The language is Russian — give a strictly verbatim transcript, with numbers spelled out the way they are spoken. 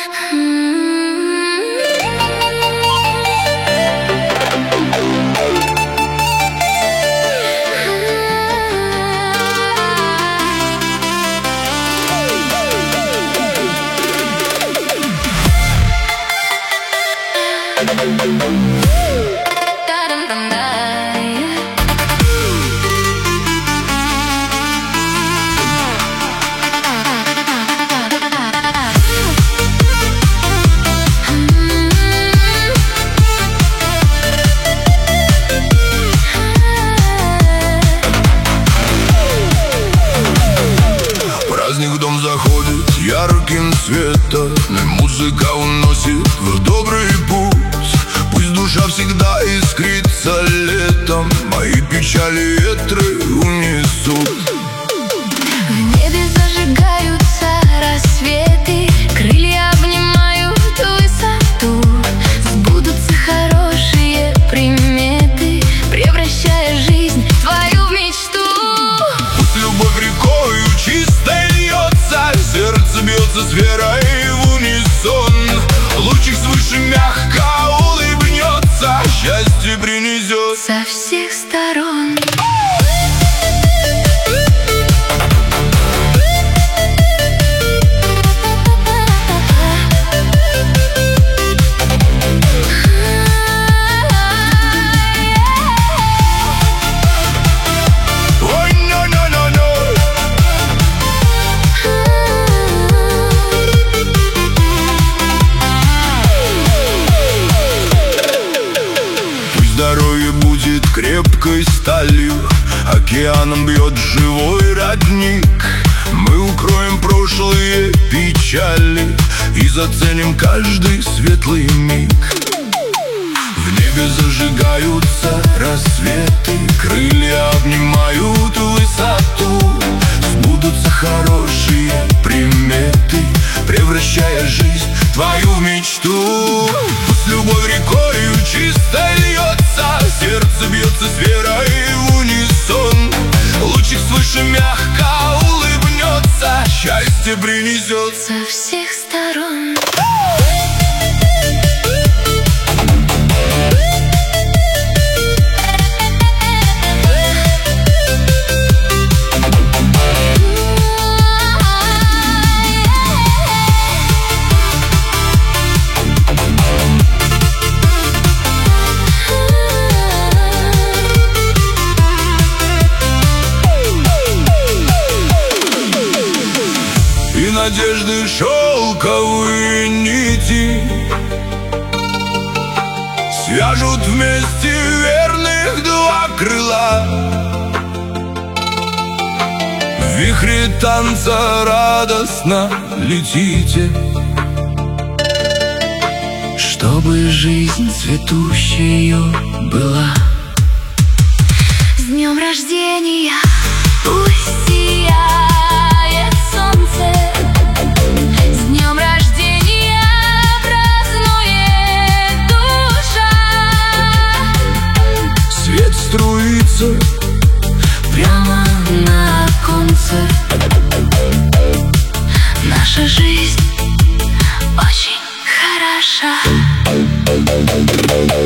Праздник в дом заходит ярким светом, и музыка уносит в добрый путь. Пусть душа всегда искрится летом, мои печали ветры унесут. В небе зажигаются рассветы, крылья обнимают высоту. Сбудутся хорошие приметы, превращая жизнь твою в мечту. Пусть любовь рекою чистой льется, сердце бьется с верой в унисон. Лучик свыше мягко улыбнется, счастье принесет со всех сторон. Здоровье будет крепкой сталью, океаном бьет живой родник. Мы укроем прошлые печали и заценим каждый светлый миг. В небе зажигаются рассветы, крылья обнимают высоту. Сбудутся хорошие приметы, превращая жизнь твою в мечту. Пусть любовь рекою чисто льется, сердце бьется с верой в унисон. Лучик свыше мягко улыбнется, счастье принесет со всех сторон. И надежды шелковые нити свяжут вместе верных два крыла. В вихре танца радостно летите, чтобы жизнь цветущая была. С днем рождения пусть сияет солнце, с днем рождения празднует душа. Свет струится прямо на оконце, наша жизнь очень хороша.